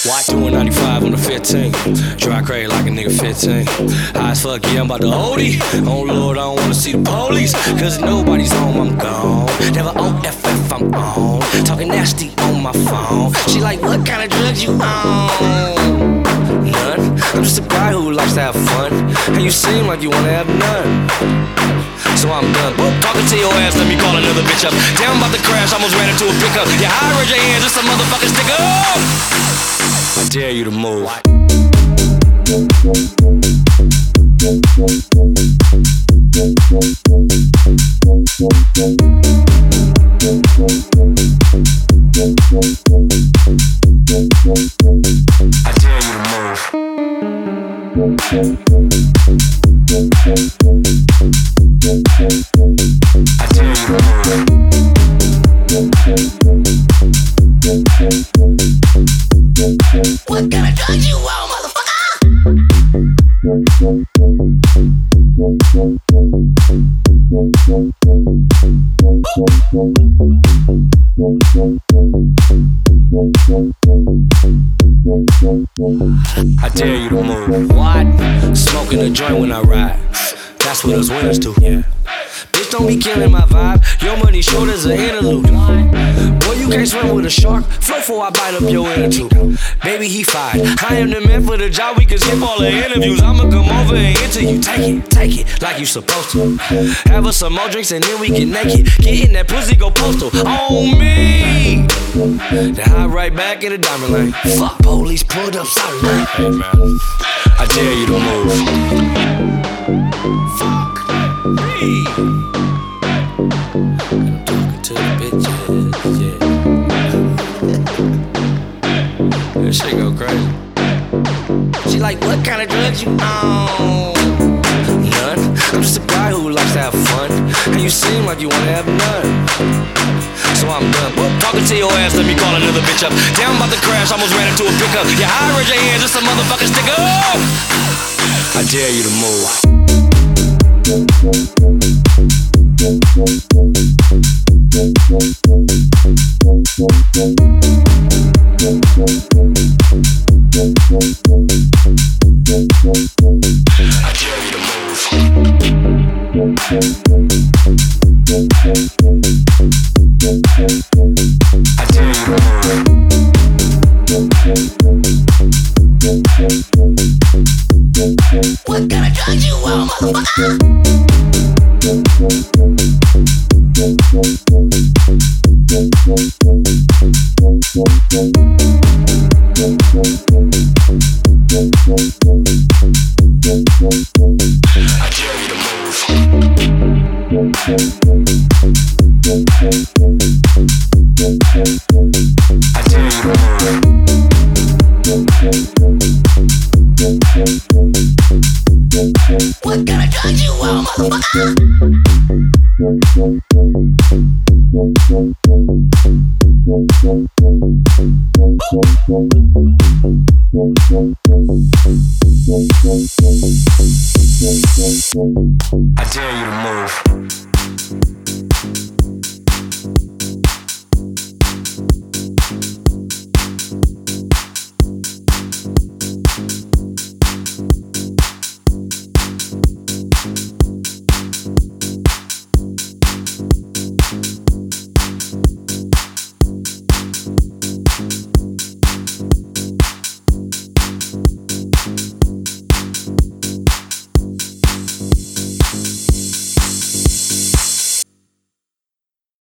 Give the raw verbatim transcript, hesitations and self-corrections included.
What? Doing ninety-five on the fifteen. Dry crazy like a nigga fifteen. High as fuck, yeah, I'm about to O D. Oh Lord, I don't wanna see the police. Cause nobody's home, I'm gone. Never O F F, I'm on. Talking nasty on my phone. She like, what kind of drugs you on? None. I'm just a guy who likes to have fun. And you seem like you wanna have none. So I'm done. Woo. Talking to your ass, let me call another bitch up. Damn, I'm about to crash, almost ran into a pickup. Yeah, high, raise your hands, it's a motherfucking stick up. I dare you to move. I dare you to move. I dare you to move. What kind of drugs you want, motherfucker? I dare you to move. What? Smoking a joint when I ride. That's what us winners do. Yeah. Bitch, don't be killing my vibe. Your money short as an interlude. Boy, you can't swim with a shark. Float before I bite up your inner tooth. Baby, he fine. I am the man for the job. We can skip all the interviews. I'ma come over and enter you. Take it, take it like you supposed to. Have us some more drinks and then we get naked. Get in that pussy, go postal. On me. Then hop right back in the diamond lane. Fuck police, pulled up, sorry man. Hey man, I dare you to move. Fuck me. I'm talking to the bitches, yeah. That shit go crazy. She like, what kind of drugs you on? None. I'm just a guy who likes to have fun. And you seem like you wanna have none. So I'm done. Woo. Talking to your ass, let me call another bitch up. Damn, I'm about to crash, almost ran into a pickup. Yeah, high, raise your hands, it's a motherfucking stick up. I dare you to move. I dare you to move. I dare you to move. What kind of drugs you want, motherfucker? I dare you to move. I dare you to move. What kind of drugs you want, motherfucker? I dare you to move.